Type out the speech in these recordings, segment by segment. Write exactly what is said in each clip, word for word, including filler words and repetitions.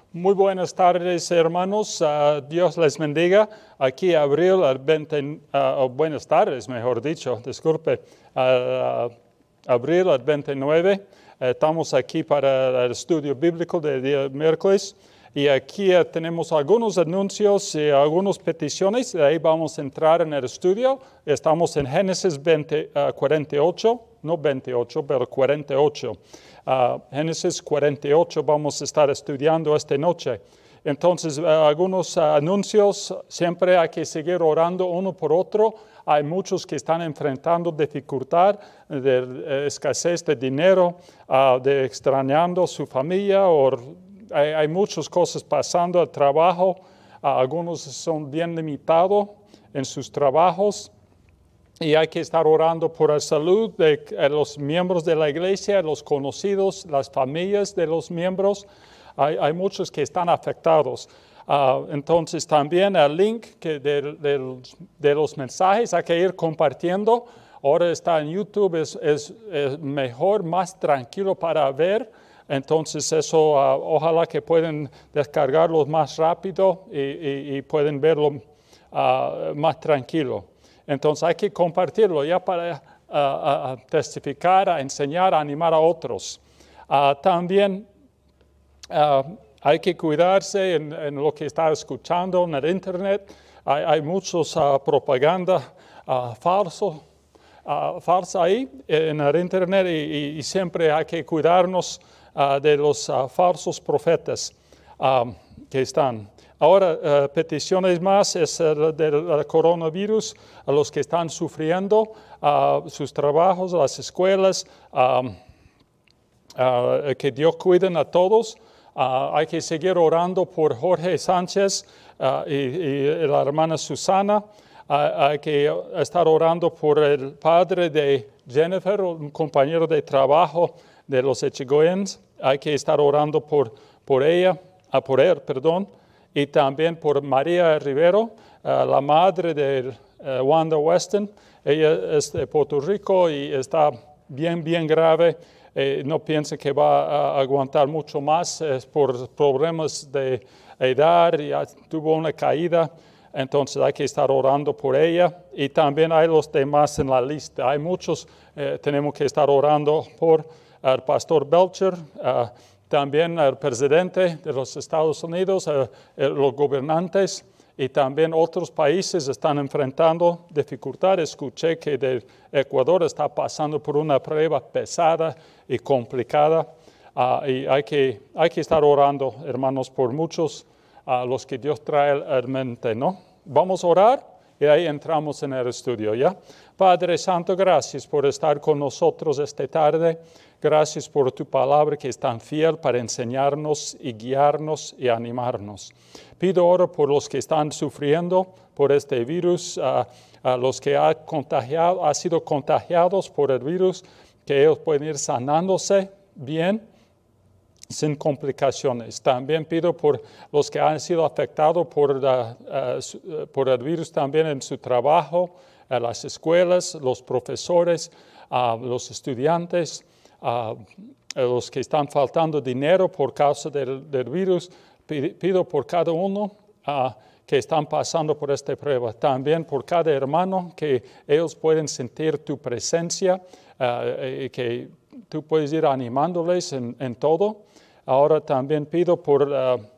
Muy buenas tardes, hermanos. Uh, Dios les bendiga. Aquí abril al veinte, uh, oh, buenas tardes, mejor dicho, disculpe. Uh, abril al veintinueve. Uh, estamos aquí para el estudio bíblico del día miércoles. Y aquí uh, tenemos algunos anuncios y algunas peticiones. De ahí vamos a entrar en el estudio. Estamos en Génesis veinte, uh, cuarenta y ocho, no veintiocho, pero cuarenta y ocho. Uh, Génesis cuarenta y ocho vamos a estar estudiando esta noche. Entonces, uh, algunos uh, anuncios, siempre hay que seguir orando uno por otro. Hay muchos que están enfrentando dificultad, de uh, escasez de dinero, uh, de extrañando su familia, o hay, hay muchas cosas pasando al trabajo. Uh, algunos son bien limitados en sus trabajos. Y hay que estar orando por la salud de los miembros de la iglesia, los conocidos, las familias de los miembros. Hay, hay muchos que están afectados. Uh, entonces también el link que de, de, de los mensajes hay que ir compartiendo. Ahora está en YouTube, es, es, es mejor, más tranquilo para ver. Entonces eso, uh, ojalá que puedan descargarlo más rápido y, y, y pueden verlo uh, más tranquilo. Entonces hay que compartirlo ya para uh, uh, testificar, a enseñar, a animar a otros. Uh, también uh, hay que cuidarse en, en lo que está escuchando en el internet. Hay, hay muchos uh, propaganda uh, falso, uh, falsa ahí en el internet y, y siempre hay que cuidarnos uh, de los uh, falsos profetas uh, que están. Ahora, uh, peticiones más es uh, del coronavirus, a los que están sufriendo uh, sus trabajos, las escuelas, um, uh, que Dios cuide a todos. Uh, hay que seguir orando por Jorge Sánchez uh, y, y la hermana Susana. Uh, hay que estar orando por el padre de Jennifer, un compañero de trabajo de los Echegoyens. Hay que estar orando por, por ella, uh, por él, perdón. Y también por María Rivero, uh, la madre de uh, Wanda Weston. Ella es de Puerto Rico y está bien, bien grave. Eh, no piense que va a aguantar mucho más eh, por problemas de edad y tuvo una caída. Entonces hay que estar orando por ella. Y también hay los demás en la lista. Hay muchos, eh, tenemos que estar orando por el pastor Belcher, uh, también el presidente de los Estados Unidos, eh, eh, los gobernantes y también otros países están enfrentando dificultades. Escuché que de Ecuador está pasando por una prueba pesada y complicada. Uh, y hay que, hay que estar orando, hermanos, por muchos a uh, los que Dios trae al mente, ¿no? Vamos a orar y ahí entramos en el estudio, ¿ya? Padre Santo, gracias por estar con nosotros esta tarde. Gracias por tu palabra que es tan fiel para enseñarnos y guiarnos y animarnos. Pido ahora por los que están sufriendo por este virus, a uh, uh, los que han contagiado, han sido contagiados por el virus, que ellos pueden ir sanándose bien, sin complicaciones. También pido por los que han sido afectados por, uh, uh, por el virus también en su trabajo, uh, las escuelas, los profesores, uh, los estudiantes, Uh, los que están faltando dinero por causa del, del virus, pido por cada uno uh, que están pasando por esta prueba. También por cada hermano, que ellos pueden sentir tu presencia uh, y que tú puedes ir animándoles en, en todo. Ahora también pido por uh, uh,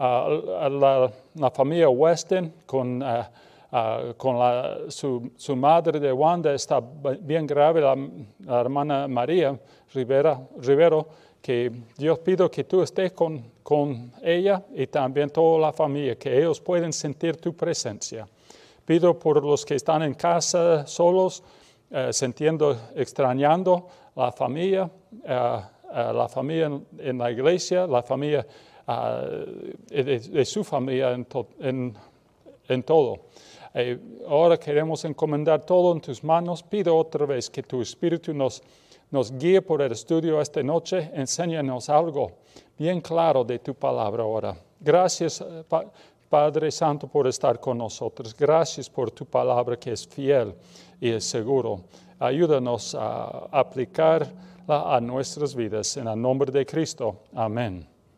la, la familia Weston con... Uh, Uh, con la, su, su madre de Wanda está bien grave, la, la hermana María Rivera, Rivero, que Dios pido que tú estés con, con ella y también toda la familia, que ellos pueden sentir tu presencia. Pido por los que están en casa solos, uh, sintiendo, extrañando la familia, uh, uh, la familia en, en la iglesia, la familia uh, de, de su familia en, to, en, en todo. Eh, ahora queremos encomendar todo en tus manos. Pido otra vez que tu Espíritu nos, nos guíe por el estudio esta noche. Enséñanos algo bien claro de tu palabra ahora. Gracias, pa- Padre Santo, por estar con nosotros. Gracias por tu palabra que es fiel y es seguro. Ayúdanos a aplicarla a nuestras vidas. En el nombre de Cristo. Amén.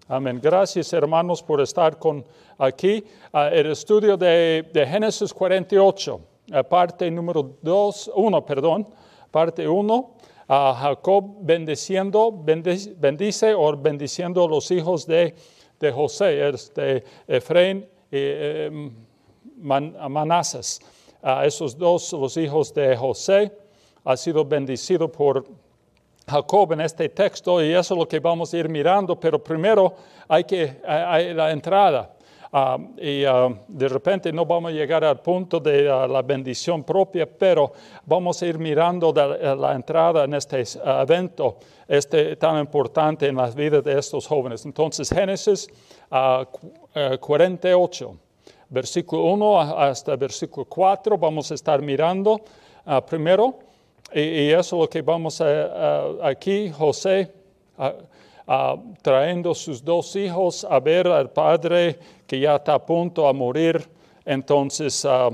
Amén. Gracias, hermanos, por estar con aquí. Uh, el estudio de, de Génesis cuarenta y ocho, uh, parte número dos, uno, perdón, parte uno. Uh, Jacob bendiciendo, bendice, bendice o bendiciendo a los hijos de, de José, este, Efraín y eh, Man, Manasés. Uh, esos dos, los hijos de José, ha sido bendecido por Jacob en este texto, y eso es lo que vamos a ir mirando, pero primero hay que hay la entrada. Uh, y uh, de repente no vamos a llegar al punto de uh, la bendición propia, pero vamos a ir mirando de, uh, la entrada en este uh, evento este, tan importante en las vidas de estos jóvenes. Entonces, Génesis uh, cuarenta y ocho, versículo uno hasta versículo cuatro, vamos a estar mirando uh, primero. Y, y eso es lo que vamos a, a aquí, José, a, a, trayendo sus dos hijos a ver al padre que ya está a punto a morir. Entonces, uh,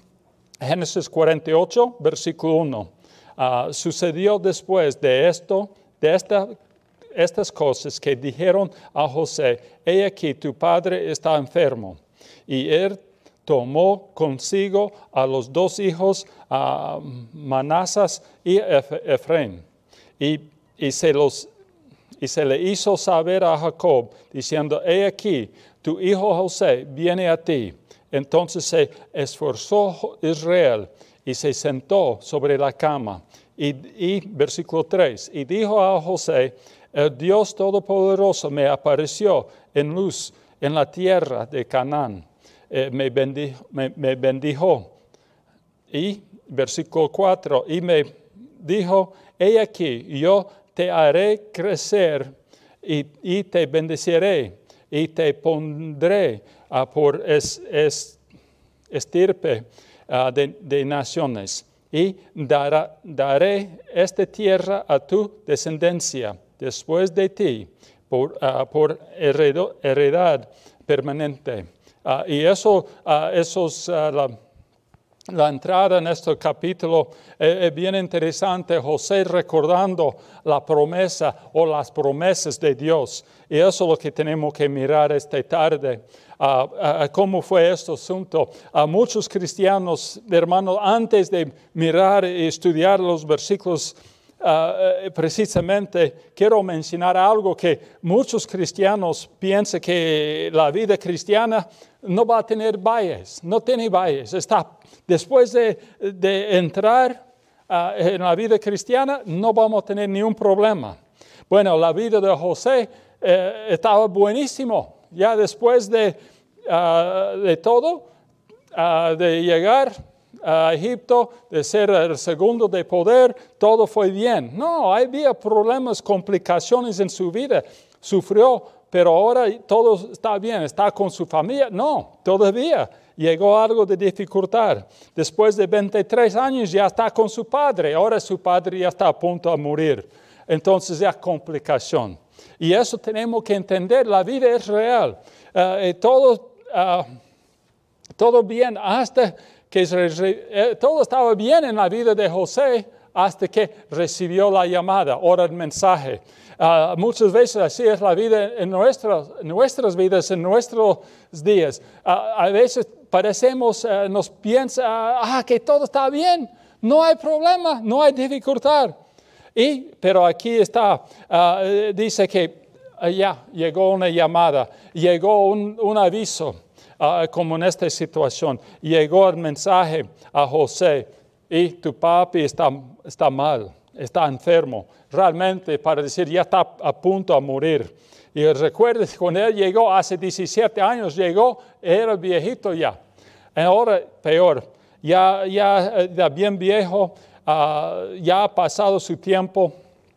Génesis cuarenta y ocho, versículo uno. Uh, sucedió después de esto, de esta, estas cosas que dijeron a José: he aquí, tu padre está enfermo. Y él tomó consigo a los dos hijos, a Manasés y Efraín, y, y, se los, y se le hizo saber a Jacob, diciendo: he aquí, tu hijo José viene a ti. Entonces se esforzó Israel y se sentó sobre la cama. Y, y versículo tres, y dijo a José: el Dios Todopoderoso me apareció en luz en la tierra de Canaán. Eh, me, bendijo, me, me bendijo. Y versículo cuatro, y me dijo: he aquí, yo te haré crecer y, y te bendeciré y te pondré uh, por es, es, estirpe uh, de, de naciones, y dará, daré esta tierra a tu descendencia después de ti por, uh, por heredo, heredad permanente. Uh, y eso, uh, eso es uh, la, la entrada en este capítulo. Es eh, bien interesante, José recordando la promesa o las promesas de Dios. Y eso es lo que tenemos que mirar esta tarde. Uh, uh, ¿Cómo fue este asunto? A uh, muchos cristianos, hermanos, antes de mirar y estudiar los versículos, Uh, precisamente quiero mencionar algo que muchos cristianos piensan, que la vida cristiana no va a tener valles, no tiene valles. Está, después de, de entrar uh, en la vida cristiana no vamos a tener ningún problema. Bueno, la vida de José eh, estaba buenísimo. Ya después de, uh, de todo, uh, de llegar a Egipto, de ser el segundo de poder, todo fue bien. No, había problemas, complicaciones en su vida. Sufrió, pero ahora todo está bien. ¿Está con su familia? No, todavía llegó algo de dificultad. Después de veintitrés años ya está con su padre. Ahora su padre ya está a punto de morir. Entonces ya complicación. Y eso tenemos que entender. La vida es real. Uh, y todo, uh, todo bien hasta que todo estaba bien en la vida de José hasta que recibió la llamada o el mensaje. Uh, muchas veces así es la vida en nuestras, nuestras vidas, en nuestros días. Uh, a veces parecemos, uh, nos piensa, ah, que todo está bien, no hay problema, no hay dificultad. Y, pero aquí está, uh, dice que uh, ya llegó una llamada, llegó un, un aviso. Uh, como en esta situación, llegó el mensaje a José: y tu papi está, está mal, está enfermo, realmente para decir ya está a punto de morir. Y recuerde, cuando él llegó hace diecisiete años, llegó, era viejito ya. Ahora peor, ya, ya, ya bien viejo, uh, ya ha pasado su tiempo.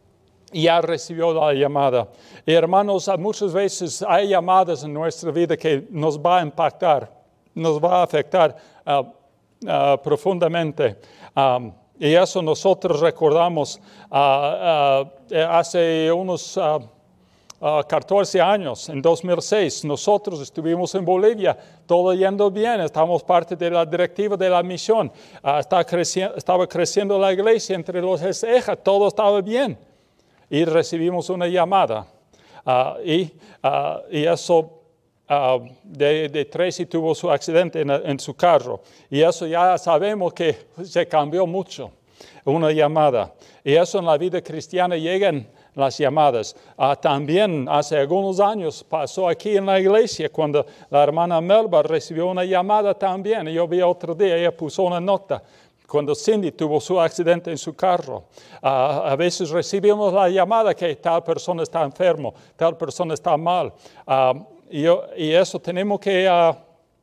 Y ya recibió la llamada. Y hermanos, muchas veces hay llamadas en nuestra vida que nos va a impactar, nos va a afectar uh, uh, profundamente. Um, y eso nosotros recordamos uh, uh, hace unos uh, uh, catorce años, en dos mil seis, nosotros estuvimos en Bolivia, todo yendo bien, estamos parte de la directiva de la misión, uh, estaba, creciendo, estaba creciendo la iglesia entre los E S E J, todo estaba bien. Y recibimos una llamada. Uh, y, uh, y eso, uh, de, de Tracy tuvo su accidente en, en su carro. Y eso ya sabemos que se cambió mucho, una llamada. Y eso en la vida cristiana llegan las llamadas. Uh, también hace algunos años pasó aquí en la iglesia cuando la hermana Melba recibió una llamada también. Y yo vi otro día, ella puso una nota. Cuando Cindy tuvo su accidente en su carro, uh, a veces recibimos la llamada que tal persona está enfermo, tal persona está mal. Uh, y, y eso tenemos que uh,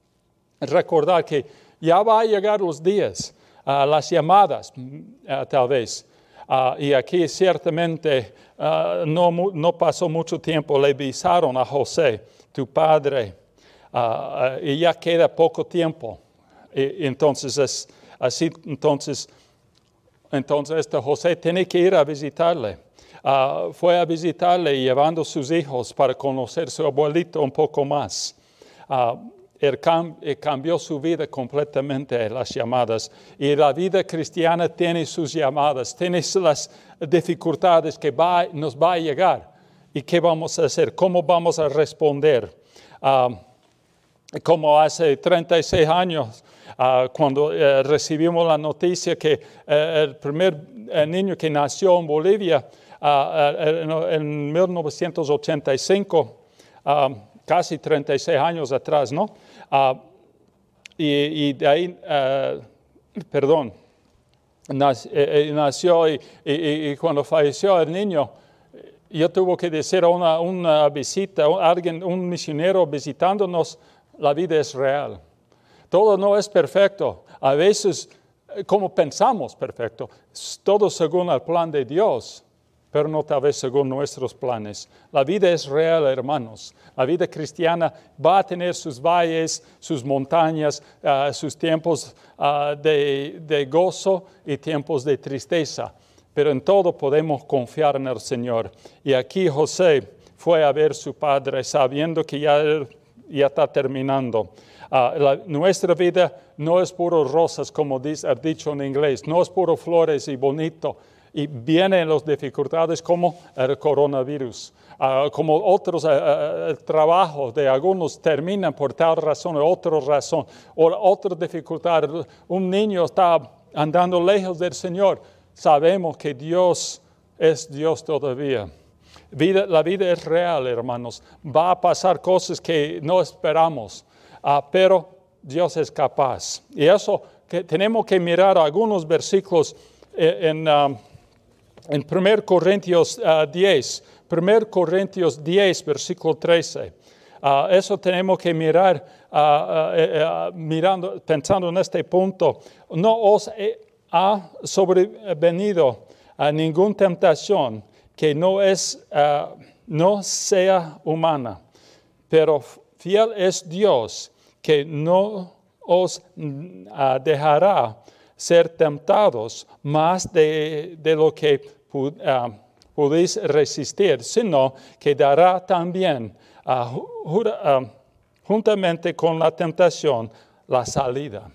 recordar que ya va a llegar los días, uh, las llamadas, uh, tal vez. Uh, y aquí ciertamente uh, no, no pasó mucho tiempo, le avisaron a José, tu padre, uh, uh, y ya queda poco tiempo. Y, entonces es... Así, entonces, entonces este José tiene que ir a visitarle. Uh, fue a visitarle llevando a sus hijos para conocer a su abuelito un poco más. Uh, él, cam él cambió su vida completamente, las llamadas. Y la vida cristiana tiene sus llamadas, tiene las dificultades que va, nos va a llegar. ¿Y qué vamos a hacer? ¿Cómo vamos a responder? Uh, como hace treinta y seis años, Uh, cuando uh, recibimos la noticia que uh, el primer uh, niño que nació en Bolivia uh, uh, en, en mil novecientos ochenta y cinco, uh, casi treinta y seis años atrás, ¿no? Uh, y, y de ahí, uh, perdón, nac, eh, nació y, y, y cuando falleció el niño, yo tuve que decir a una, una visita, alguien, un misionero visitándonos, la vida es real. Todo no es perfecto. A veces, como pensamos perfecto, todo según el plan de Dios, pero no tal vez según nuestros planes. La vida es real, hermanos. La vida cristiana va a tener sus valles, sus montañas, uh, sus tiempos uh, de, de gozo y tiempos de tristeza. Pero en todo podemos confiar en el Señor. Y aquí José fue a ver a su padre sabiendo que ya, ya está terminando. Uh, la, nuestra vida no es puro rosas, como dice, ha dicho en inglés, no es puro flores y bonito. Y vienen las dificultades como el coronavirus, uh, como otros uh, uh, trabajos de algunos terminan por tal razón o otra razón, o otra dificultad. Un niño está andando lejos del Señor. Sabemos que Dios es Dios todavía. Vida, la vida es real, hermanos. Va a pasar cosas que no esperamos. Uh, pero Dios es capaz. Y eso que tenemos que mirar algunos versículos en, um, en primero Corintios uh, diez. primero Corintios diez, versículo trece. Uh, eso tenemos que mirar, uh, uh, uh, mirando, pensando en este punto. No os ha sobrevenido a ninguna tentación que no, es, uh, no sea humana, pero fiel es Dios, que no os uh, dejará ser tentados más de, de lo que uh, podéis resistir, sino que dará también, uh, jura, uh, juntamente con la tentación, la salida,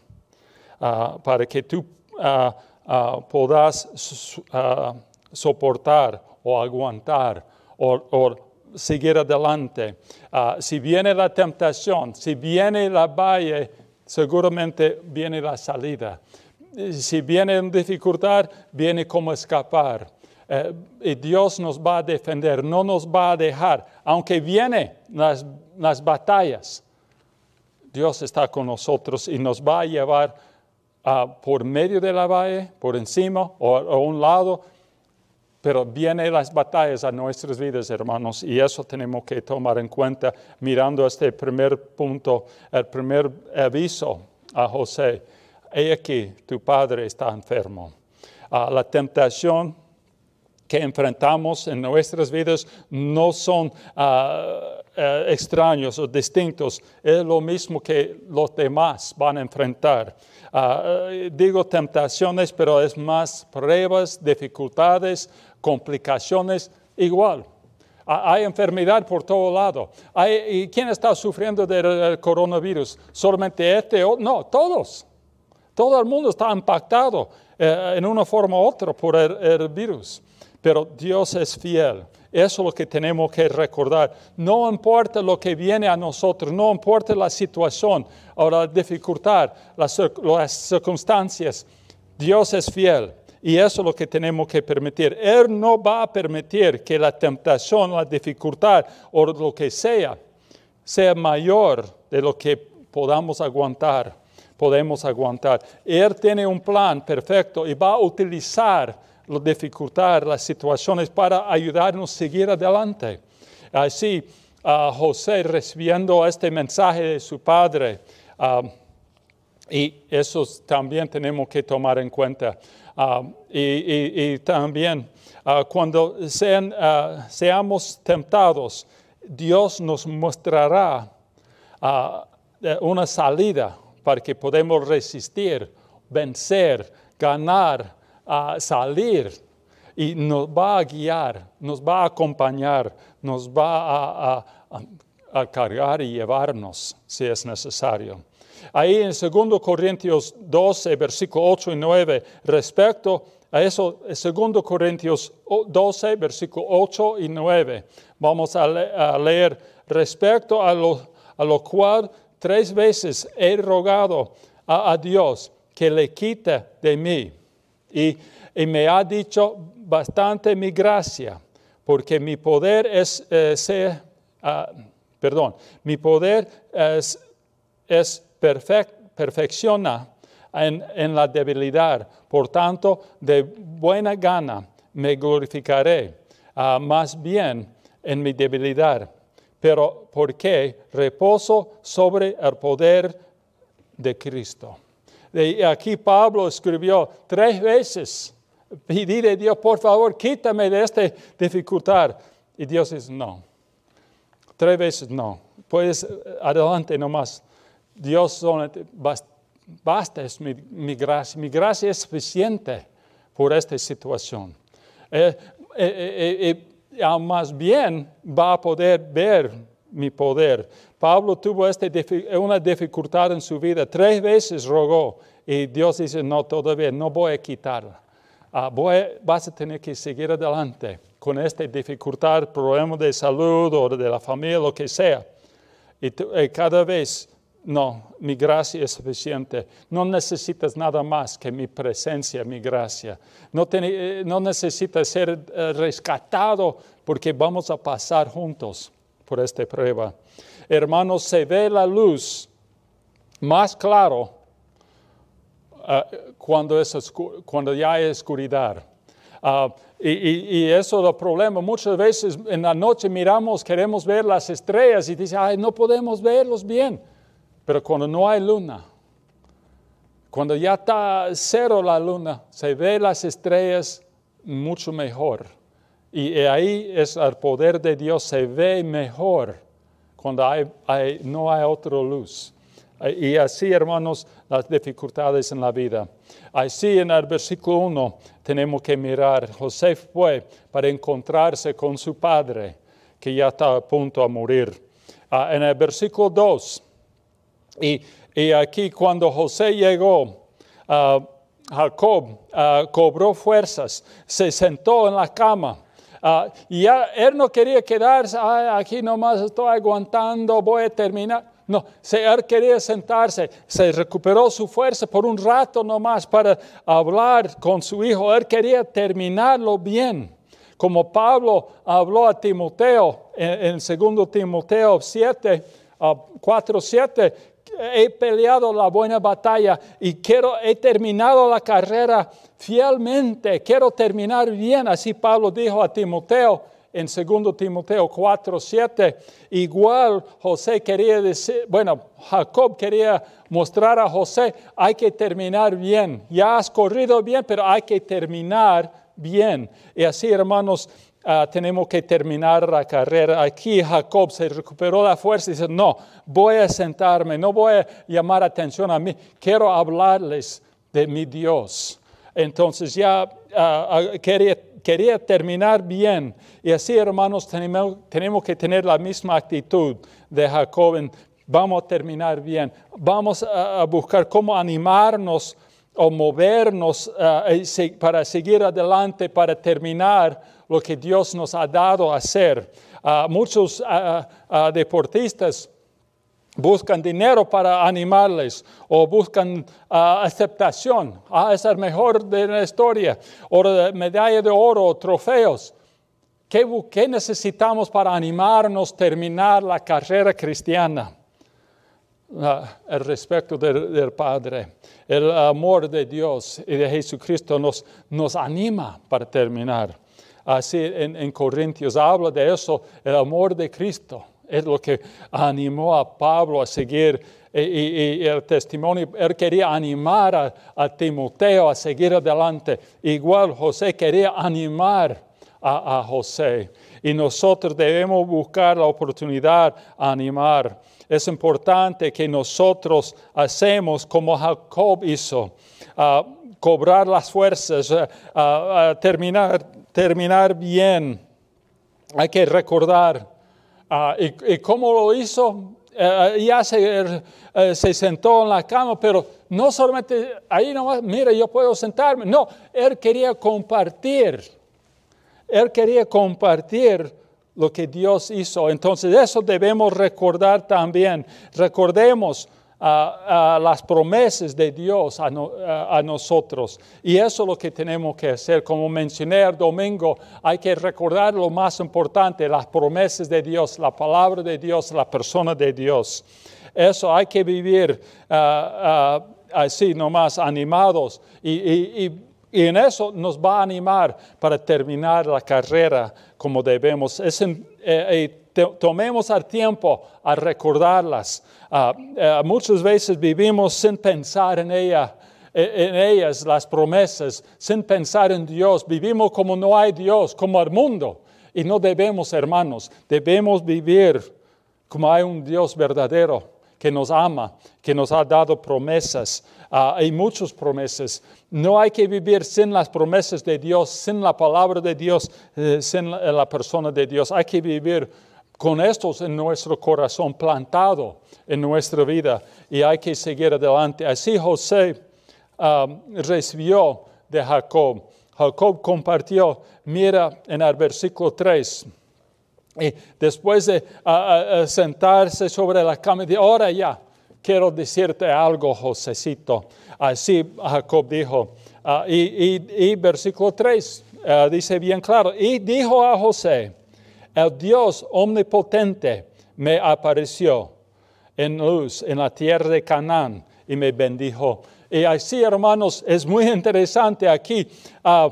uh, para que tú uh, uh, puedas uh, soportar o aguantar o, o seguir adelante. Uh, si viene la tentación, si viene la valle, seguramente viene la salida. Si viene en dificultad, viene como escapar. Uh, y Dios nos va a defender, no nos va a dejar. Aunque vienen las, las batallas, Dios está con nosotros y nos va a llevar uh, por medio de la valle, por encima o a un lado. Pero vienen las batallas a nuestras vidas, hermanos, y eso tenemos que tomar en cuenta mirando este primer punto, el primer aviso a José. He aquí, tu padre está enfermo. Uh, la tentación que enfrentamos en nuestras vidas no son uh, uh, extraños o distintos. Es lo mismo que los demás van a enfrentar. Uh, digo tentaciones, pero es más pruebas, dificultades, complicaciones, igual. Hay enfermedad por todo lado. Hay, ¿Y quién está sufriendo del coronavirus? ¿Solamente este? No, todos. Todo el mundo está impactado eh, en una forma u otra por el, el virus. Pero Dios es fiel Eso es lo que tenemos que recordar. No importa lo que viene a nosotros, no importa la situación o la dificultad, las, las circunstancias, Dios es fiel. Y eso es lo que tenemos que permitir. Él no va a permitir que la tentación, la dificultad o lo que sea, sea mayor de lo que podamos aguantar, podemos aguantar. Él tiene un plan perfecto y va a utilizar la dificultad, las situaciones para ayudarnos a seguir adelante. Así, uh, José recibiendo este mensaje de su padre, uh, y eso también tenemos que tomar en cuenta. Uh, y, y, y también uh, cuando sean, uh, seamos tentados, Dios nos mostrará uh, una salida para que podamos resistir, vencer, ganar, uh, salir. Y nos va a guiar, nos va a acompañar, nos va a, a, a cargar y llevarnos si es necesario. Ahí en segundo Corintios doce, versículo ocho y nueve, respecto a eso, segundo Corintios doce, versículo ocho y nueve, vamos a, le a leer, respecto a lo, a lo cual tres veces he rogado a, a Dios que le quite de mí. Y, y me ha dicho, bastante mi gracia, porque mi poder es, eh, se, uh, perdón, mi poder es, es Perfect, perfecciona en, en la debilidad. Por tanto, de buena gana me glorificaré, uh, más bien en mi debilidad. Pero porque reposo sobre el poder de Cristo. De aquí Pablo escribió tres veces, pedí a Dios, por favor, quítame de esta dificultad. Y Dios dice, no. Tres veces no. Puedes, adelante nomás. Dios solamente, basta es mi, mi gracia. Mi gracia es suficiente por esta situación. Eh, eh, eh, eh, más bien va a poder ver mi poder. Pablo tuvo esta, una dificultad en su vida. Tres veces rogó y Dios dice, no, todavía no voy a quitarla. Uh, voy, vas a tener que seguir adelante con esta dificultad, problema de salud o de la familia, lo que sea. Y, tu, y cada vez... No, mi gracia es suficiente. No necesitas nada más que mi presencia, mi gracia. No, te, no necesitas ser uh, rescatado porque vamos a pasar juntos por esta prueba. Hermanos, se ve la luz más claro uh, cuando, es cuando ya hay oscuridad. Uh, y, y, y eso es el problema. Muchas veces en la noche miramos, queremos ver las estrellas y dicen, ay, no podemos verlos bien. Pero cuando no hay luna, cuando ya está cero la luna, se ve las estrellas mucho mejor. Y ahí es el poder de Dios, se ve mejor cuando hay, hay, no hay otra luz. Y así, hermanos, las dificultades en la vida. Así en el versículo uno tenemos que mirar. José fue para encontrarse con su padre, que ya está a punto de morir. Uh, en el versículo dos, Y, y aquí cuando José llegó, uh, Jacob uh, cobró fuerzas, se sentó en la cama. Uh, y ya, él no quería quedarse, ay, aquí nomás estoy aguantando, voy a terminar. No, se, él quería sentarse, se recuperó su fuerza por un rato nomás para hablar con su hijo. Él quería terminarlo bien. Como Pablo habló a Timoteo en, en segundo Timoteo siete, uh, cuatro, siete, he peleado la buena batalla y quiero, he terminado la carrera fielmente, quiero terminar bien. Así Pablo dijo a Timoteo en segundo Timoteo cuatro, siete. Igual José quería decir, bueno, Jacob quería mostrar a José, hay que terminar bien. Ya has corrido bien, pero hay que terminar bien. Y así, hermanos, Uh, tenemos que terminar la carrera. Aquí Jacob se recuperó la fuerza y dice, no, voy a sentarme, no voy a llamar atención a mí, quiero hablarles de mi Dios. Entonces ya uh, uh, quería, quería terminar bien. Y así, hermanos, tenemos, tenemos que tener la misma actitud de Jacob. En, vamos a terminar bien. Vamos a, a buscar cómo animarnos o movernos uh, para seguir adelante, para terminar lo que Dios nos ha dado a hacer. Uh, muchos uh, uh, deportistas buscan dinero para animarles o buscan uh, aceptación. Ah, es el mejor de la historia. O medalla de oro o trofeos. ¿Qué, ¿Qué necesitamos para animarnos, terminar la carrera cristiana? Uh, el respeto del, del Padre, el amor de Dios y de Jesucristo nos, nos anima para terminar. Así en, en Corintios habla de eso, el amor de Cristo. Es lo que animó a Pablo a seguir y, y, y el testimonio. Él quería animar a, a Timoteo a seguir adelante. Igual José quería animar a, a José. Y nosotros debemos buscar la oportunidad a animar. Es importante que nosotros hacemos como Jacob hizo, uh, cobrar las fuerzas, uh, uh, terminar, terminar bien. Hay que recordar. Uh, y, y cómo lo hizo, uh, ya se, uh, se sentó en la cama, pero no solamente ahí nomás, mira, yo puedo sentarme. No, él quería compartir. Él quería compartir lo que Dios hizo. Entonces eso debemos recordar también. Recordemos uh, uh, las promesas de Dios a, no, uh, a nosotros. Y eso es lo que tenemos que hacer. Como mencioné el domingo, hay que recordar lo más importante, las promesas de Dios, la palabra de Dios, la persona de Dios. Eso hay que vivir uh, uh, así nomás, animados. Y, y, y Y en eso nos va a animar para terminar la carrera como debemos. Es en, eh, eh, te, tomemos el tiempo a recordarlas. Uh, uh, muchas veces vivimos sin pensar en, ella, en ellas, las promesas, sin pensar en Dios. Vivimos como no hay Dios, como el mundo. Y no debemos, hermanos, debemos vivir como hay un Dios verdadero que nos ama, que nos ha dado promesas. Uh, hay muchas promesas. No hay que vivir sin las promesas de Dios, sin la palabra de Dios, eh, sin la, la persona de Dios. Hay que vivir con estos en nuestro corazón, plantado en nuestra vida, y hay que seguir adelante. Así José um, recibió de Jacob. Jacob compartió, mira en el versículo tres. Y después de uh, uh, sentarse sobre la cama, dijo, ahora ya, quiero decirte algo, Josécito. Así Jacob dijo. Uh, y, y, y versículo tres uh, dice bien claro. Y dijo a José, el Dios omnipotente me apareció en luz en la tierra de Canaán y me bendijo. Y así, hermanos, es muy interesante aquí. Uh,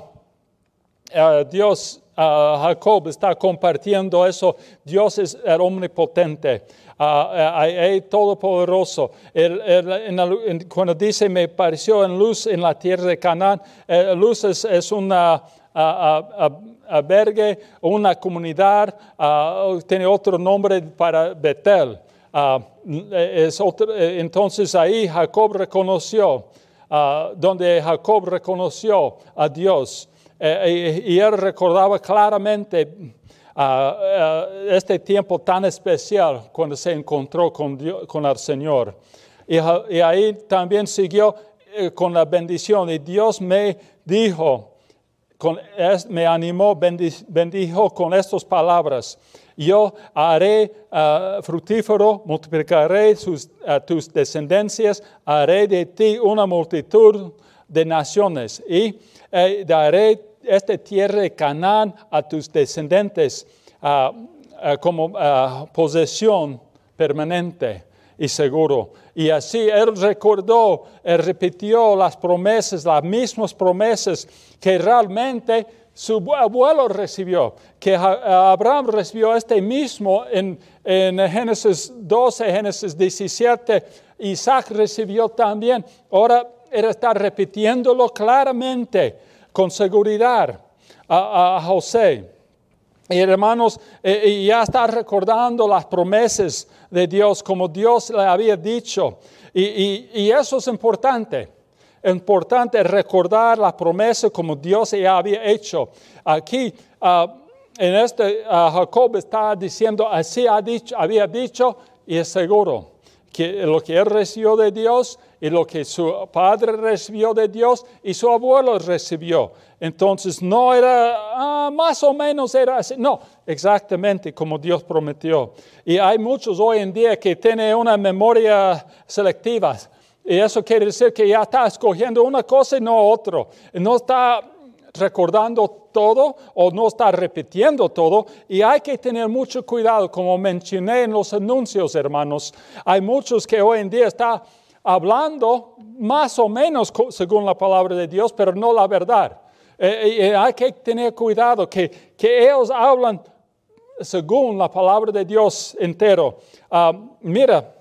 uh, Dios Uh, Jacob está compartiendo eso. Dios es el omnipotente, uh, uh, el todopoderoso. El, el, en la, en, cuando dice me pareció en luz en la tierra de Canaán, eh, luz es, es una uh, uh, uh, albergue, una comunidad, uh, tiene otro nombre para Betel. Uh, es otro, entonces ahí Jacob reconoció, uh, donde Jacob reconoció a Dios. Eh, y, y él recordaba claramente uh, uh, este tiempo tan especial cuando se encontró con, Dios, con el Señor. Y, y ahí también siguió eh, con la bendición. Y Dios me dijo, con, es, me animó, bendi, bendijo con estas palabras. Yo haré uh, fructífero, multiplicaré sus, uh, tus descendencias, haré de ti una multitud de naciones y eh, daré esta tierra de Canaán a tus descendientes uh, uh, como uh, posesión permanente y seguro. Y así él recordó, él repitió las promesas, las mismas promesas que realmente su abuelo recibió, que Abraham recibió este mismo en, en Génesis doce, Génesis diecisiete, Isaac recibió también. Ahora él está repitiéndolo claramente, con seguridad a, a José. Y hermanos, eh, y ya está recordando las promesas de Dios como Dios le había dicho. Y, y, y eso es importante. Es importante recordar las promesas como Dios ya había hecho. Aquí, uh, en este, uh, Jacob está diciendo, así ha dicho, había dicho y es seguro que lo que él recibió de Dios y lo que su padre recibió de Dios y su abuelo recibió. Entonces no era, ah, más o menos era así, no, exactamente como Dios prometió. Y hay muchos hoy en día que tienen una memoria selectiva. Y eso quiere decir que ya está escogiendo una cosa y no otra. No está recordando todo o no está repitiendo todo. Y hay que tener mucho cuidado, como mencioné en los anuncios, hermanos. Hay muchos que hoy en día están hablando más o menos según la palabra de Dios, pero no la verdad. Eh, eh, hay que tener cuidado que, que ellos hablan según la palabra de Dios entero. Uh, mira,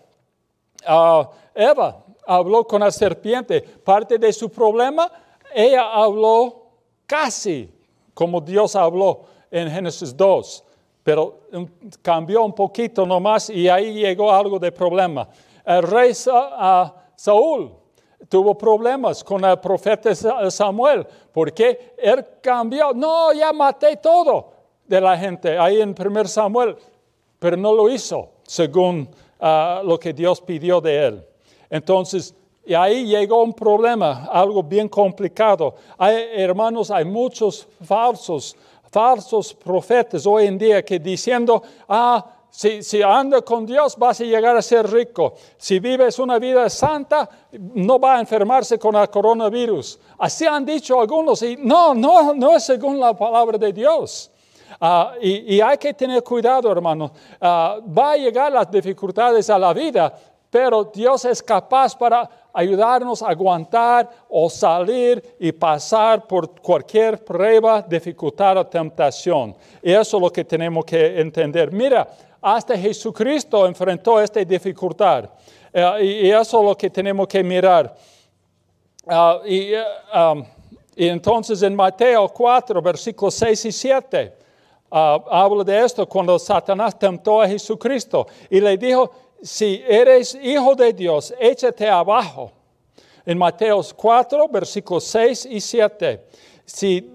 uh, Eva habló con la serpiente. Parte de su problema, ella habló casi como Dios habló en Génesis dos, pero cambió un poquito nomás y ahí llegó algo de problema. El rey Sa- uh, Saúl tuvo problemas con el profeta Samuel, porque él cambió, no, ya maté todo de la gente, ahí en primer Samuel, pero no lo hizo según uh, lo que Dios pidió de él. Entonces, y ahí llegó un problema, algo bien complicado. Hay, hermanos, hay muchos falsos, falsos profetas hoy en día que diciendo, ah, Si, si anda con Dios vas a llegar a ser rico. Si vives una vida santa, no va a enfermarse con el coronavirus. Así han dicho algunos. Y no, no, no es según la palabra de Dios. Uh, y, y hay que tener cuidado, hermanos. Uh, va a llegar las dificultades a la vida, pero Dios es capaz para ayudarnos a aguantar o salir y pasar por cualquier prueba, dificultad o tentación. Y eso es lo que tenemos que entender. Mira, hasta Jesucristo enfrentó esta dificultad. Uh, y, y eso es lo que tenemos que mirar. Uh, y, uh, um, y entonces en Mateo cuatro, versículos seis y siete, uh, habla de esto cuando Satanás tentó a Jesucristo. Y le dijo, si eres hijo de Dios, échate abajo. En Mateo cuatro, versículos seis y siete. Si...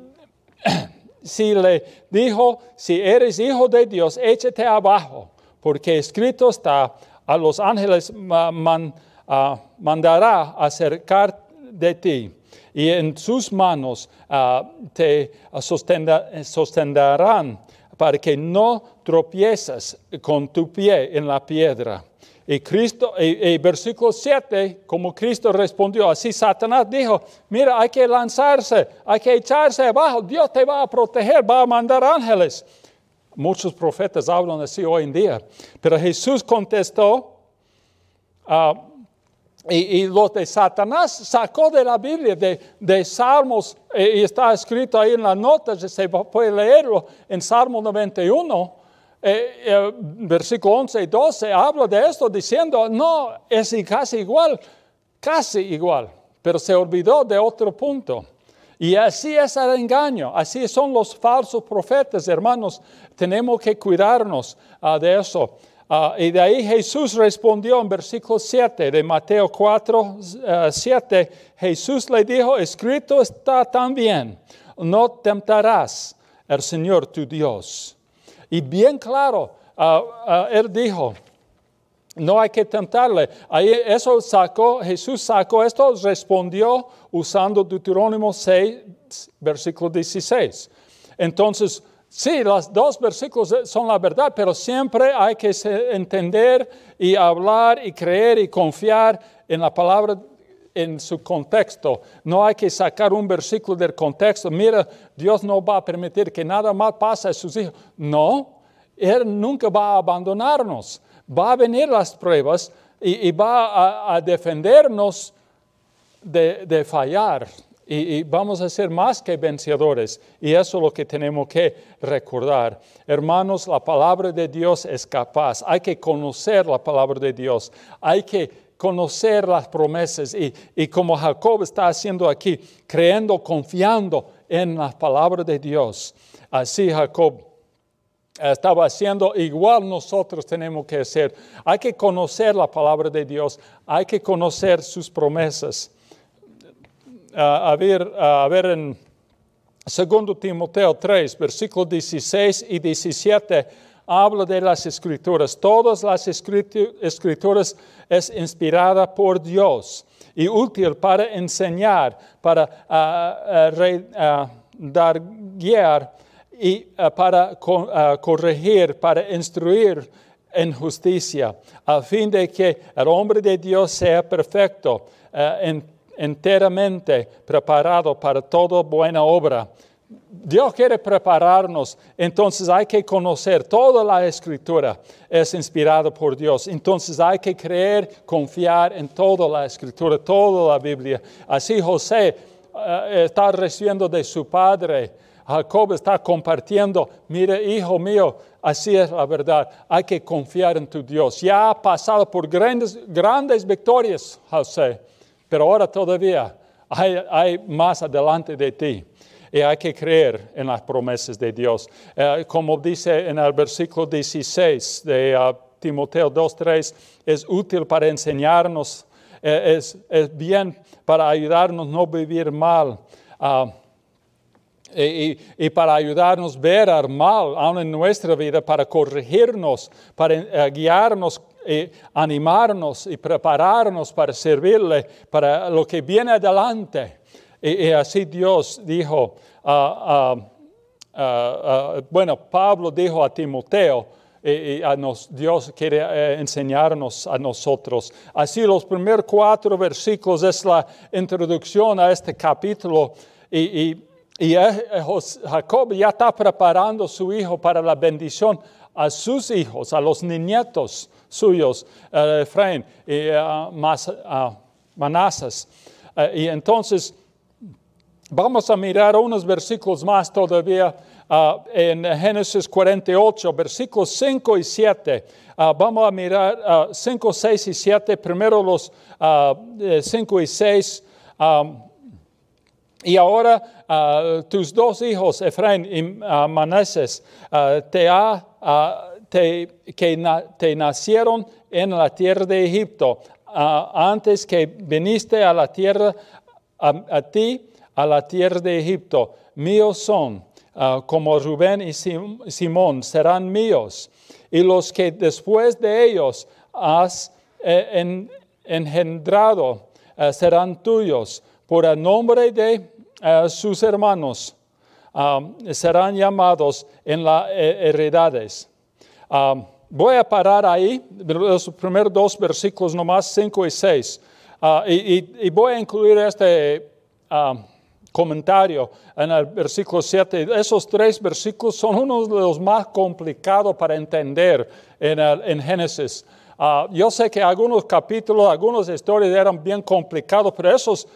Si le dijo, si eres hijo de Dios, échate abajo, porque escrito está, a los ángeles man, uh, mandará acercar de ti, y en sus manos uh, te sostendrán para que no tropieces con tu pie en la piedra. Y Cristo, y, y versículo siete, como Cristo respondió, así Satanás dijo, mira, hay que lanzarse, hay que echarse abajo, Dios te va a proteger, va a mandar ángeles. Muchos profetas hablan así hoy en día, pero Jesús contestó, uh, y, y lo de Satanás sacó de la Biblia, de, de Salmos, y está escrito ahí en las notas, se puede leerlo en Salmo noventa y uno, Eh, eh, versículo once y doce habla de esto diciendo, no, es casi igual, casi igual, pero se olvidó de otro punto. Y así es el engaño, así son los falsos profetas, hermanos, tenemos que cuidarnos uh, de eso. Uh, y de ahí Jesús respondió en versículo siete de Mateo cuatro, siete, Jesús le dijo, escrito está también, no temptarás al Señor tu Dios. Y bien claro, uh, uh, él dijo, no hay que tentarle. Ahí eso sacó, Jesús sacó esto, respondió usando Deuterónimo seis, versículo dieciséis. Entonces, sí, los dos versículos son la verdad, pero siempre hay que entender y hablar y creer y confiar en la palabra en su contexto. No hay que sacar un versículo del contexto. Mira, Dios no va a permitir que nada mal pase a sus hijos. No, Él nunca va a abandonarnos. Va a venir las pruebas y, y va a, a defendernos de, de fallar. Y, y vamos a ser más que vencedores. Y eso es lo que tenemos que recordar. Hermanos, la palabra de Dios es capaz. Hay que conocer la palabra de Dios. Hay que conocer las promesas y, y como Jacob está haciendo aquí, creyendo, confiando en la palabra de Dios. Así Jacob estaba haciendo, igual nosotros tenemos que hacer. Hay que conocer la palabra de Dios, hay que conocer sus promesas. Uh, a, ver, uh, a ver en segundo Timoteo tres, versículos dieciséis y diecisiete, habla de las Escrituras. Todas las Escrituras es inspirada por Dios y útil para enseñar, para uh, uh, re, uh, dar guiar y uh, para co uh, corregir, para instruir en justicia, a fin de que el hombre de Dios sea perfecto, uh, en, enteramente preparado para toda buena obra. Dios quiere prepararnos, entonces hay que conocer toda la Escritura, es inspirada por Dios. Entonces hay que creer, confiar en toda la Escritura, toda la Biblia. Así José uh, está recibiendo de su padre, Jacob está compartiendo, mire, hijo mío, así es la verdad, hay que confiar en tu Dios. Ya ha pasado por grandes, grandes victorias, José, pero ahora todavía hay, hay más adelante de ti. Y hay que creer en las promesas de Dios. Eh, como dice en el versículo dieciséis de uh, Timoteo dos tres, es útil para enseñarnos, eh, es, es bien para ayudarnos a no vivir mal. Uh, y, y para ayudarnos a ver el mal aún en nuestra vida, para corregirnos, para uh, guiarnos, y animarnos y prepararnos para servirle, para lo que viene adelante. Y, y así Dios dijo, uh, uh, uh, uh, bueno, Pablo dijo a Timoteo, y, y a nos, Dios quiere uh, enseñarnos a nosotros. Así los primeros cuatro versículos es la introducción a este capítulo. Y, y, y uh, Jacob ya está preparando a su hijo para la bendición a sus hijos, a los nietos suyos, uh, Efraín y uh, Mas, uh, Manasés. Uh, y entonces, vamos a mirar unos versículos más todavía uh, en Génesis cuarenta y ocho, versículos cinco y siete. Uh, vamos a mirar uh, cinco, seis y siete. Primero los uh, cinco y seis. Um, y ahora uh, tus dos hijos, Efraín y uh, Manasés, uh, te, ha, uh, te, que na, te nacieron en la tierra de Egipto, uh, antes que viniste a la tierra, a, a ti, a la tierra de Egipto, míos son, uh, como Rubén y Sim, Simón serán míos, y los que después de ellos has eh, en, engendrado uh, serán tuyos, por el nombre de uh, sus hermanos um, serán llamados en las eh, heredades. Um, voy a parar ahí, los primeros dos versículos nomás, cinco y seis, uh, y, y, y voy a incluir este uh, comentario en el versículo siete. Esos tres versículos son uno de los más complicados para entender en, el, en Génesis. Uh, yo sé que algunos capítulos, algunas historias eran bien complicados, pero esos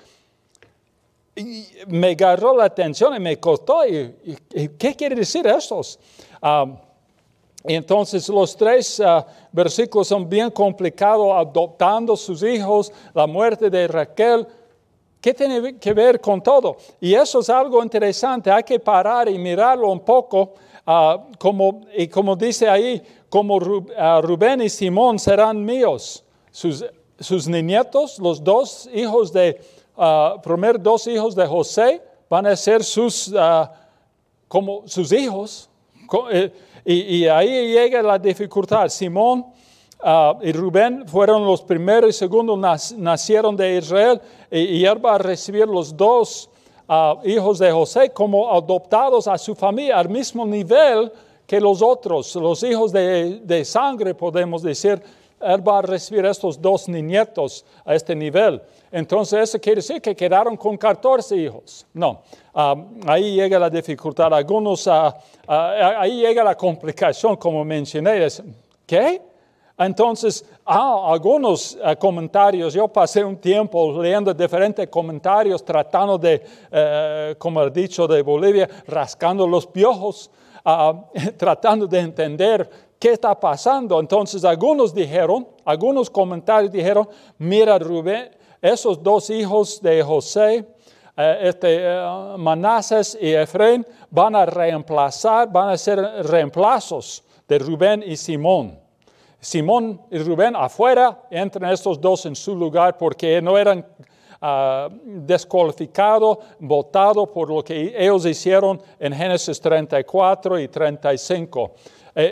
me agarró la atención y me costó. ¿Y, y, ¿Qué quiere decir esos? Uh, entonces los tres uh, versículos son bien complicados, adoptando sus hijos, la muerte de Raquel. ¿Qué tiene que ver con todo? Y eso es algo interesante, hay que parar y mirarlo un poco, uh, como, y como dice ahí, como Rub, uh, Rubén y Simón serán míos, sus, sus nietos, los dos hijos de, uh, primer dos hijos de José, van a ser sus, uh, como sus hijos, y, y ahí llega la dificultad. Simón Uh, y Rubén fueron los primeros y segundos, nac nacieron de Israel, y, y él va a recibir los dos uh, hijos de José como adoptados a su familia, al mismo nivel que los otros, los hijos de, de sangre, podemos decir. Él va a recibir estos dos nietos a este nivel. Entonces, eso quiere decir que quedaron con catorce hijos. No, uh, ahí llega la dificultad. Algunos, uh, uh, ahí llega la complicación, como mencioné. Es, ¿qué? Entonces, ah, algunos uh, comentarios, yo pasé un tiempo leyendo diferentes comentarios, tratando de, uh, como he dicho, de Bolivia, rascando los piojos, uh, tratando de entender qué está pasando. Entonces, algunos dijeron, algunos comentarios dijeron, mira Rubén, esos dos hijos de José, uh, este, uh, Manasés y Efraín, van a reemplazar, van a ser reemplazos de Rubén y Simón. Simón y Rubén afuera, entran estos dos en su lugar porque no eran uh, descualificados, votados por lo que ellos hicieron en Génesis treinta y cuatro y treinta y cinco. Eh,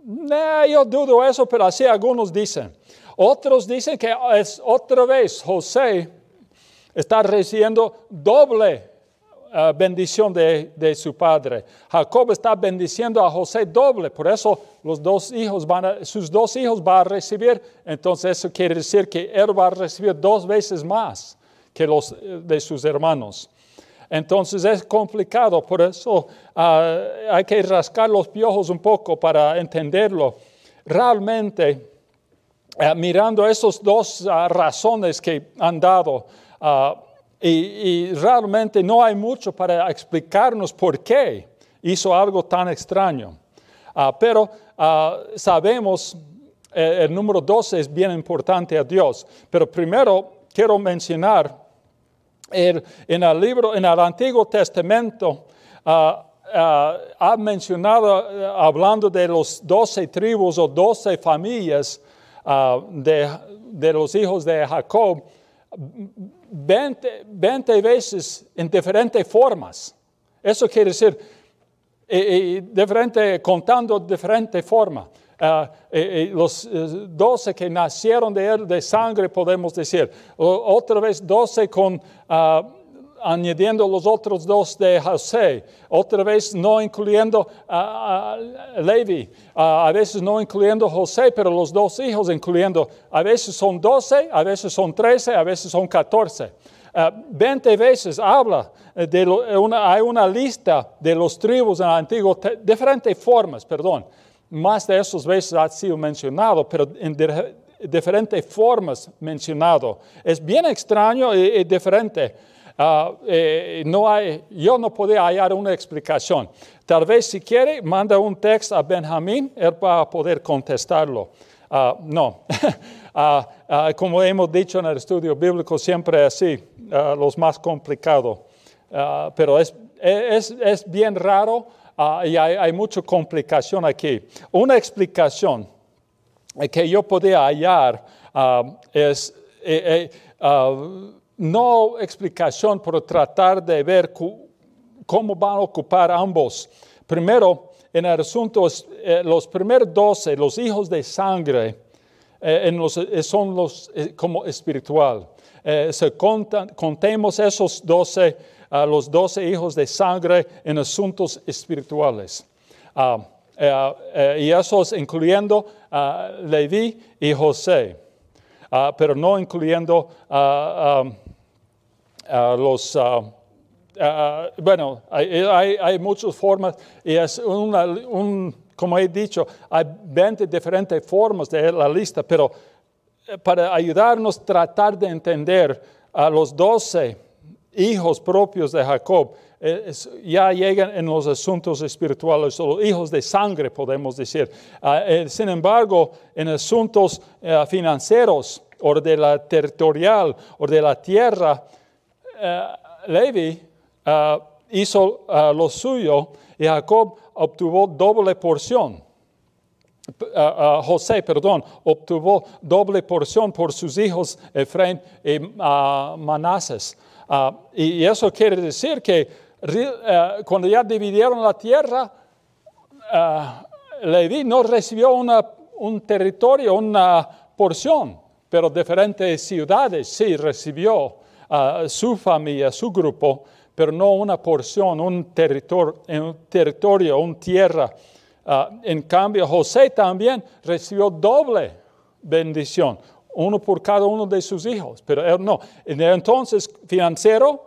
nah, yo dudo eso, pero así algunos dicen. Otros dicen que es otra vez José está recibiendo doble uh, bendición de, de su padre. Jacob está bendiciendo a José doble, por eso los dos hijos van a, sus dos hijos van a recibir. Entonces eso quiere decir que él va a recibir dos veces más que los de sus hermanos. Entonces es complicado, por eso uh, hay que rascar los piojos un poco para entenderlo. Realmente, uh, mirando esas dos uh, razones que han dado, uh, y, y realmente no hay mucho para explicarnos por qué hizo algo tan extraño. Uh, pero uh, sabemos, eh, el número doce es bien importante a Dios. Pero primero quiero mencionar, El, en el libro, en el Antiguo Testamento, uh, uh, ha mencionado, uh, hablando de los doce tribus o doce familias uh, de, de los hijos de Jacob, veinte, veinte veces en diferentes formas. Eso quiere decir, y, y diferente, contando diferente forma. Uh, y, y los uh, doce que nacieron de él de sangre, podemos decir. O, otra vez doce con, uh, añadiendo los otros dos de José. Otra vez no incluyendo uh, uh, Levi. Uh, a veces no incluyendo José, pero los dos hijos incluyendo. A veces son doce, a veces son trece, a veces son catorce. Uh, veinte veces habla de lo, una, hay una lista de los tribus en el Antiguo, diferentes formas, perdón. Más de esas veces ha sido mencionado, pero en de, diferentes formas mencionado. Es bien extraño y, y diferente. Uh, eh, no hay, yo no podía hallar una explicación. Tal vez si quiere, manda un texto a Benjamín, él va a poder contestarlo. Uh, no, uh, uh, como hemos dicho en el estudio bíblico, siempre así, uh, los más complicados. Uh, pero es, es, es bien raro. Uh, y hay, hay mucha complicación aquí. Una explicación que yo podía hallar uh, es, eh, eh, uh, no explicación, pero tratar de ver cu- cómo van a ocupar ambos. Primero, en el asunto, eh, los primeros doce, los hijos de sangre, eh, en los, eh, son los eh, como espiritual. Eh, se contan, contemos esos doce, a uh, los doce hijos de sangre en asuntos espirituales. Uh, uh, uh, y esos incluyendo uh, Leví y José, uh, pero no incluyendo uh, um, uh, los... Uh, uh, bueno, hay, hay, hay muchas formas y es una, un, como he dicho, hay veinte diferentes formas de la lista, pero para ayudarnos a tratar de entender a los doce hijos propios de Jacob, es, ya llegan en los asuntos espirituales, o los hijos de sangre, podemos decir. Uh, eh, sin embargo, en asuntos uh, financieros, o de la territorial, o de la tierra, uh, Levi uh, hizo uh, lo suyo, y Jacob obtuvo doble porción. Uh, uh, José, perdón, obtuvo doble porción por sus hijos Efraín y uh, Manasés. Uh, y, y eso quiere decir que uh, cuando ya dividieron la tierra, uh, Leví no recibió una, un territorio, una porción, pero diferentes ciudades sí recibió uh, su familia, su grupo, pero no una porción, un territorio, un territorio, una tierra. Uh, en cambio, José también recibió doble bendición, uno por cada uno de sus hijos, pero él no. Entonces, financiero,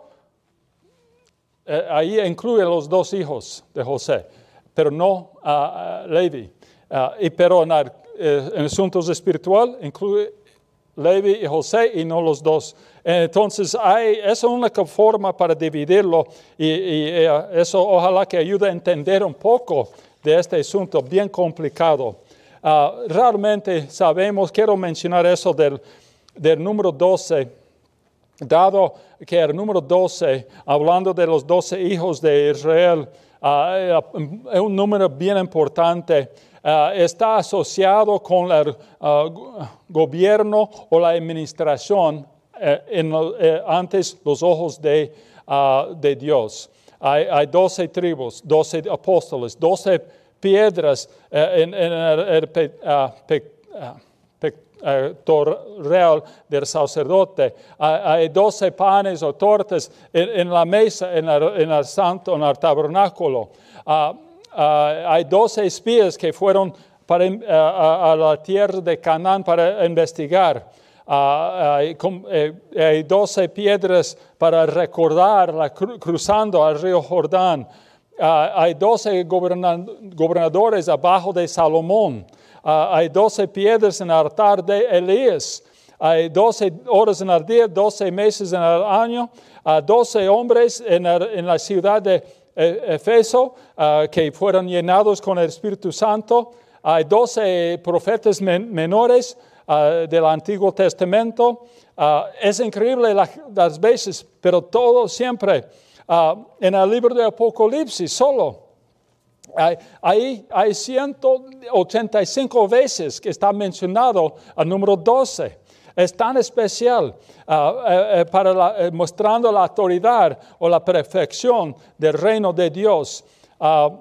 eh, ahí incluye los dos hijos de José, pero no a uh, uh, Levi. Uh, y pero en, eh, en asuntos espirituales incluye Levi y José y no los dos. Entonces, hay, esa es una forma para dividirlo y, y eh, eso ojalá que ayude a entender un poco de este asunto bien complicado. Uh, realmente sabemos, quiero mencionar eso del, del número doce, dado que el número doce, hablando de los doce hijos de Israel, uh, es un número bien importante. Uh, está asociado con el uh, gobierno o la administración uh, en, uh, antes los ojos de, uh, de Dios. Hay, hay doce tribus, doce apóstoles, doce piedras eh, en, en el, el pe, uh, pe, uh, pe, uh, torreal del sacerdote. Hay doce panes o tortas en, en la mesa, en el, en el santo, en el tabernáculo. Uh, uh, hay doce espías que fueron para, uh, a, a la tierra de Canaán para investigar. Uh, hay, eh, hay doce piedras para recordar la, cru, cruzando el río Jordán. Uh, hay doce gobernadores abajo de Salomón. Uh, hay doce piedras en el altar de Elías. Hay doce horas en el día, doce meses en el año. Uh, doce hombres en, el, en la ciudad de Efeso uh, que fueron llenados con el Espíritu Santo. Hay doce profetas men menores Uh, del Antiguo Testamento. Uh, es increíble la, las veces, pero todo siempre uh, en el libro de Apocalipsis solo. Hay, hay, hay ciento ochenta y cinco veces que está mencionado el número doce. Es tan especial uh, uh, para la, uh, mostrando la autoridad o la perfección del reino de Dios. Uh,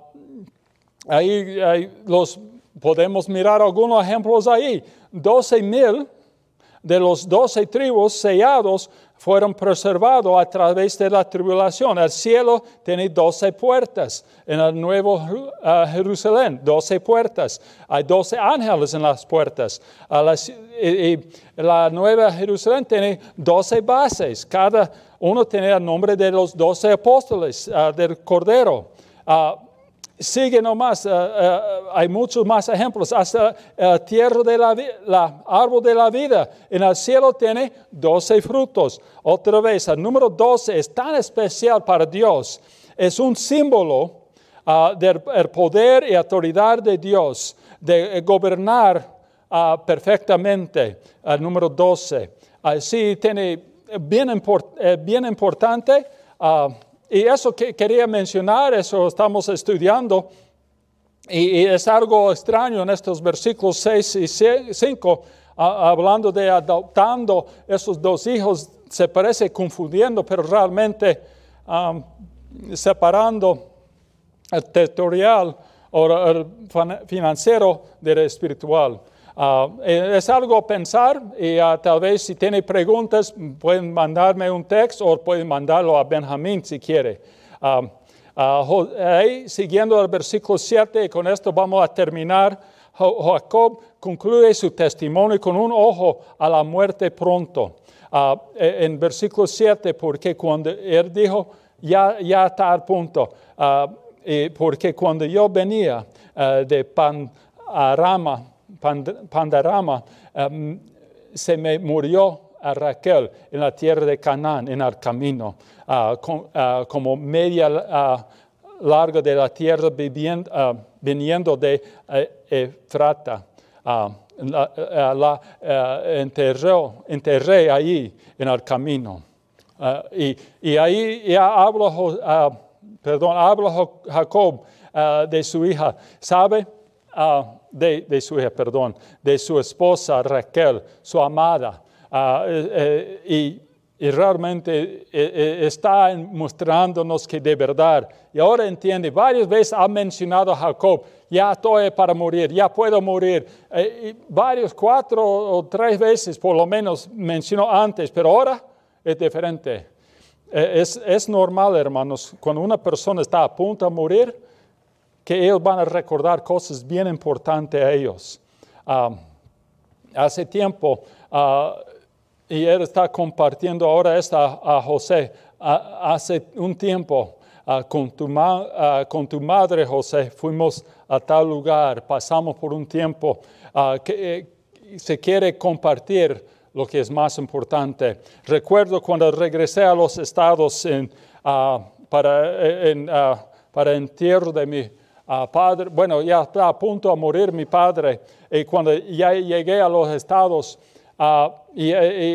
ahí, ahí los podemos mirar algunos ejemplos ahí. doce mil de los doce tribus sellados fueron preservados a través de la tribulación. El cielo tiene doce puertas. En el Nuevo uh, Jerusalén, doce puertas. Hay doce ángeles en las puertas. Uh, la, y, y la Nueva Jerusalén tiene doce bases. Cada uno tiene el nombre de los doce apóstoles uh, del Cordero. Uh, Sigue nomás, uh, uh, hay muchos más ejemplos. Hasta el uh, tierra de la, la árbol de la vida en el cielo tiene doce frutos. Otra vez, el número doce es tan especial para Dios. Es un símbolo uh, del poder y autoridad de Dios de uh, gobernar uh, perfectamente. El número doce. Así uh, tiene bien, import, uh, bien importante. Uh, Y eso que quería mencionar, eso estamos estudiando, y, y es algo extraño en estos versículos seis y cinco, a, hablando de adoptando esos dos hijos, se parece confundiendo, pero realmente um, separando el territorial o el financiero del espiritual. Uh, es algo a pensar y uh, tal vez si tiene preguntas pueden mandarme un texto o pueden mandarlo a Benjamín si quiere. Uh, uh, ahí, siguiendo el versículo siete, y con esto vamos a terminar, Jacob concluye su testimonio con un ojo a la muerte pronto. Uh, en versículo siete, porque cuando él dijo, ya, ya está al punto, uh, y porque cuando yo venía uh, de Panorama, Pandarama, um, se me murió a Raquel en la tierra de Canaán, en el camino, uh, con, uh, como media uh, larga de la tierra viviendo, uh, viniendo de uh, Efrata. Uh, la, uh, la uh, enterró, enterré allí en el camino. Uh, y, y ahí ya hablo, uh, perdón, hablo Jacob uh, de su hija, ¿sabe? Uh, De, de su hija, perdón, de su esposa Raquel, su amada, uh, eh, y, y realmente eh, está mostrándonos que de verdad, y ahora entiende, varias veces ha mencionado a Jacob, ya estoy para morir, ya puedo morir, eh, y varios, cuatro o tres veces por lo menos mencionó antes, pero ahora es diferente. Eh, es, es normal, hermanos, cuando una persona está a punto de morir, que ellos van a recordar cosas bien importantes a ellos. Uh, hace tiempo, uh, y él está compartiendo ahora esto a, a José, uh, hace un tiempo, uh, con, tu ma, uh, con tu madre, José, fuimos a tal lugar, pasamos por un tiempo uh, que eh, se quiere compartir lo que es más importante. Recuerdo cuando regresé a los Estados en, uh, para, en, uh, para entierro de mi Uh, padre, bueno, ya está a punto de morir mi padre, y cuando ya llegué a los Estados, uh, y, y,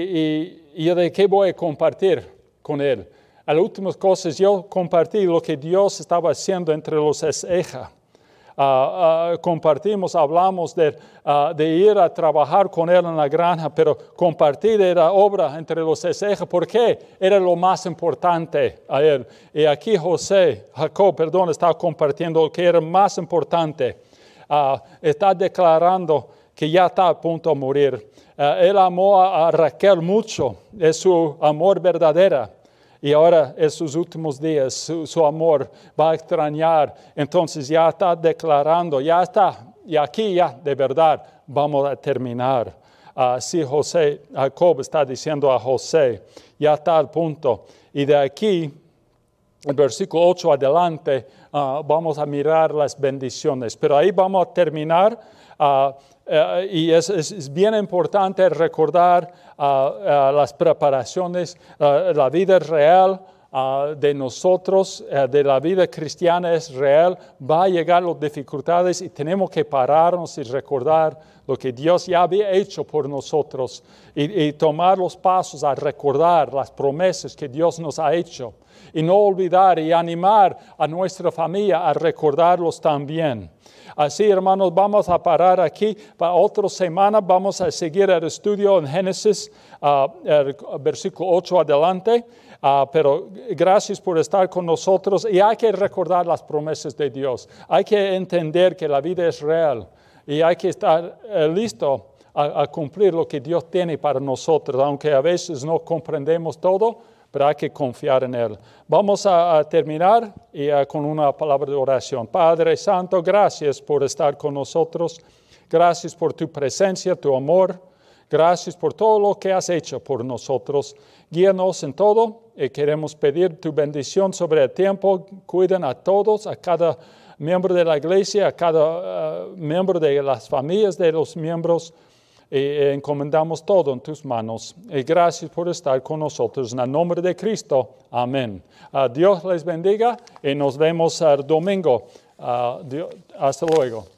y, y yo de qué voy a compartir con él. A las últimas cosas yo compartí lo que Dios estaba haciendo entre los Eseja. Uh, uh, compartimos, hablamos de, uh, de ir a trabajar con él en la granja, pero compartir la obra entre los Ezeiza, ¿por qué? Era lo más importante a él. Y aquí José, Jacob, perdón, está compartiendo lo que era más importante. Uh, está declarando que ya está a punto de morir. Uh, él amó a, a Raquel mucho, es su amor verdadero. Y ahora en sus últimos días, su, su amor va a extrañar. Entonces ya está declarando, ya está, y aquí ya de verdad vamos a terminar. Así uh, José, Jacob está diciendo a José, ya está al punto. Y de aquí, el versículo ocho adelante, uh, vamos a mirar las bendiciones. Pero ahí vamos a terminar. Uh, uh, y es, es, es bien importante recordar uh, uh, las preparaciones, uh, la vida real uh, de nosotros, uh, de la vida cristiana es real. Va a llegar las dificultades y tenemos que pararnos y recordar lo que Dios ya había hecho por nosotros y, y tomar los pasos a recordar las promesas que Dios nos ha hecho. Y no olvidar y animar a nuestra familia a recordarlos también. Así, hermanos, vamos a parar aquí. Para otra semana vamos a seguir el estudio en Génesis, uh, el versículo ocho adelante. Uh, pero gracias por estar con nosotros. Y hay que recordar las promesas de Dios. Hay que entender que la vida es real. Y hay que estar uh, listo a, a cumplir lo que Dios tiene para nosotros. Aunque a veces no comprendemos todo, pero hay que confiar en Él. Vamos a, a terminar y, a, con una palabra de oración. Padre Santo, gracias por estar con nosotros. Gracias por tu presencia, tu amor. Gracias por todo lo que has hecho por nosotros. Guíanos en todo y queremos pedir tu bendición sobre el tiempo. Cuiden a todos, a cada miembro de la iglesia, a cada uh, miembro de las familias de los miembros. Y encomendamos todo en tus manos. Y gracias por estar con nosotros. En el nombre de Cristo. Amén. Uh, Dios les bendiga y nos vemos el domingo. Uh, Dios, hasta luego.